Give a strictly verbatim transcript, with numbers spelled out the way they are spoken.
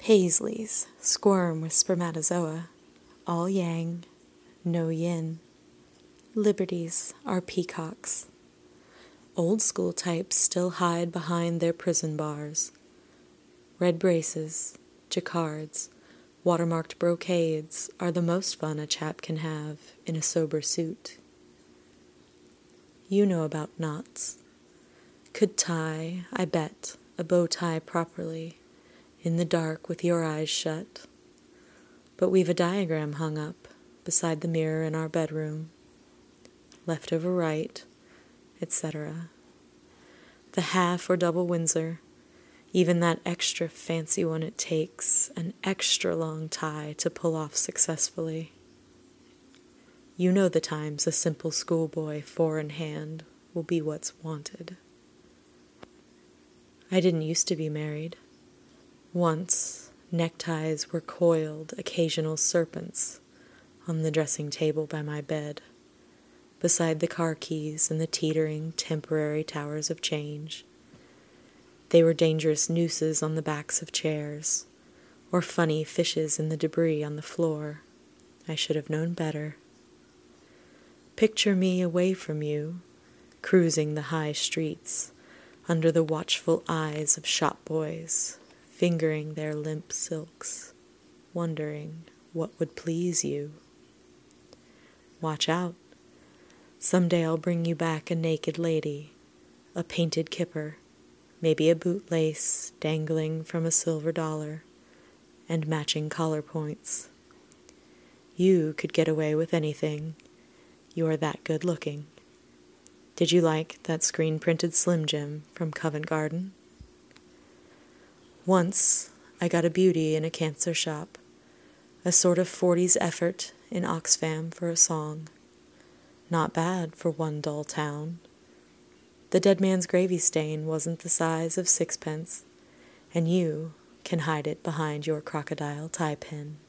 Paisleys squirm with spermatozoa, all yang, no yin. Liberties are peacocks. Old school types still hide behind their prison bars. Red braces, jacquards, watermarked brocades are the most fun a chap can have in a sober suit. You know about knots. Could tie, I bet, a bow tie properly, in the dark with your eyes shut. But we've a diagram hung up beside the mirror in our bedroom. Left over right, et cetera. The half or double Windsor, even that extra fancy one it takes an extra long tie to pull off successfully. You know the times a simple schoolboy four in hand will be what's wanted. I didn't used to be married. Once, neckties were coiled occasional serpents on the dressing table by my bed, beside the car keys and the teetering temporary towers of change. They were dangerous nooses on the backs of chairs, or funny fishes in the debris on the floor. I should have known better. Picture me away from you, cruising the high streets, under the watchful eyes of shop boys, fingering their limp silks, wondering what would please you. Watch out. Someday I'll bring you back a naked lady, a painted kipper, maybe a bootlace dangling from a silver dollar, and matching collar points. You could get away with anything. You are that good looking. Did you like that screen-printed Slim Jim from Covent Garden? Once I got a beauty in a cancer shop, a sort of forties effort in Oxfam for a song. Not bad for one dull town. The dead man's gravy stain wasn't the size of sixpence, and you can hide it behind your crocodile tie pin.